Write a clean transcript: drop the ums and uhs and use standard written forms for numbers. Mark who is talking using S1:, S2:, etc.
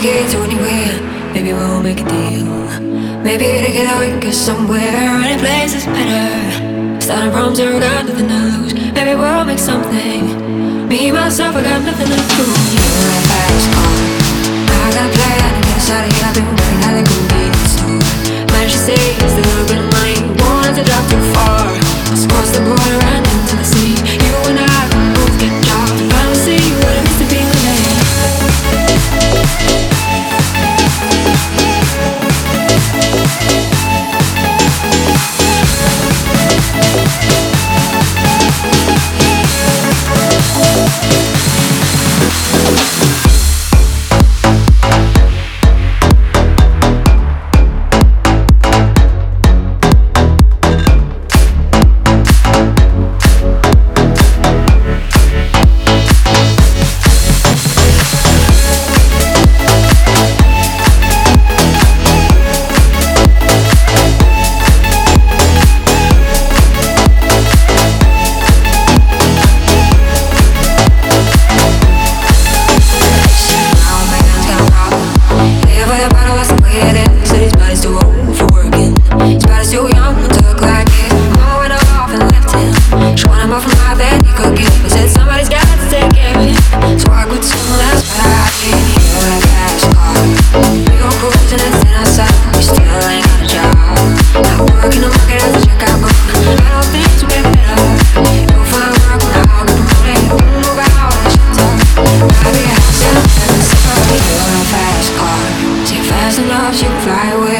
S1: get to anywhere. Maybe we'll make a deal. Maybe together we can get somewhere. Any place is better. Starting from zero, got nothing to lose. Maybe we'll make something. Me, myself, I got nothing to prove. You and I fast car. I got a plan to get us out of here. I've been wondering how they could get it so. Managed to save just a little bit of money. Wanted to drop too far. Let's cross the border and into the sea. You and I can both get jobs. Finally see what it means to be with me. Fast enough, you can fly away.